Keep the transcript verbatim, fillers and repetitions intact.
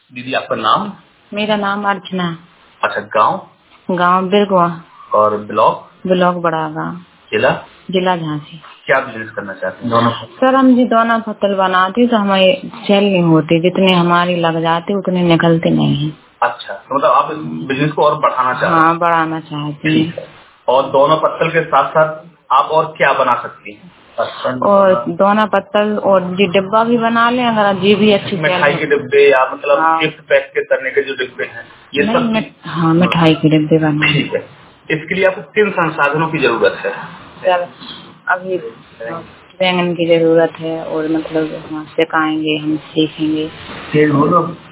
दीदी आपका नाम? मेरा नाम अर्चना। अच्छा, गांव? गांव बिरगवा। और ब्लॉक? ब्लॉक बड़ा गांव। जिला? जिला झांसी। क्या बिजनेस करना चाहते हैं? दोनों सर हम जी दोनों फसल बनाते तो हमें सेल नहीं होती, जितने हमारी लग जाते उतने निकलते नहीं है। अच्छा, तो मतलब आप बिजनेस को और बढ़ाना चाहते हैं? हाँ, बढ़ाना चाहती हैं। और दोनों पत्तल के साथ साथ आप और क्या बना सकती हैं? और दोना पत्तल और जी डिब्बा भी बना ले अगर जी भी अच्छी मिठाई के डिब्बे या मतलब हाँ। गिफ्ट पैक के करने के जो डिब्बे हैं ये नहीं, सब? मिठ, हाँ मिठाई के डिब्बे बना। ठीक है। इसके लिए आपको किन संसाधनों की जरूरत है? सर अभी बैंगन की जरूरत है और मतलब वहाँ सिखाएंगे, हम सीखेंगे।